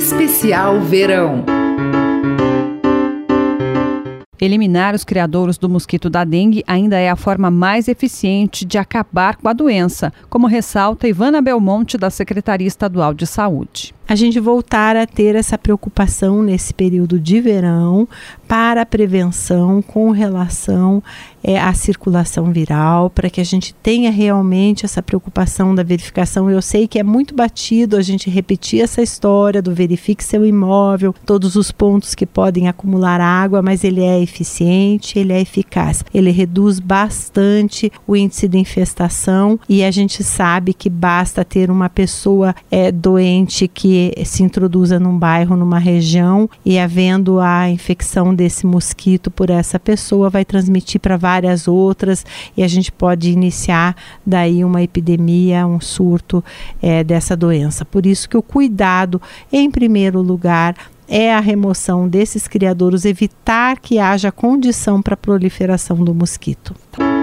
Especial Verão. Eliminar os criadouros do mosquito da dengue ainda é a forma mais eficiente de acabar com a doença, como ressalta Ivana Belmonte, da Secretaria Estadual de Saúde. A gente voltar a ter essa preocupação nesse período de verão para a prevenção com relação à circulação viral, para que a gente tenha realmente essa preocupação da verificação. Eu sei que é muito batido a gente repetir essa história do verifique seu imóvel, todos os pontos que podem acumular água, mas ele é eficiente, ele é eficaz. Ele reduz bastante o índice de infestação e a gente sabe que basta ter uma pessoa doente que se introduza num bairro, numa região, e havendo a infecção desse mosquito por essa pessoa, vai transmitir para várias outras e a gente pode iniciar daí uma epidemia, um surto dessa doença. Por isso que o cuidado, em primeiro lugar, é a remoção desses criadouros, evitar que haja condição para a proliferação do mosquito.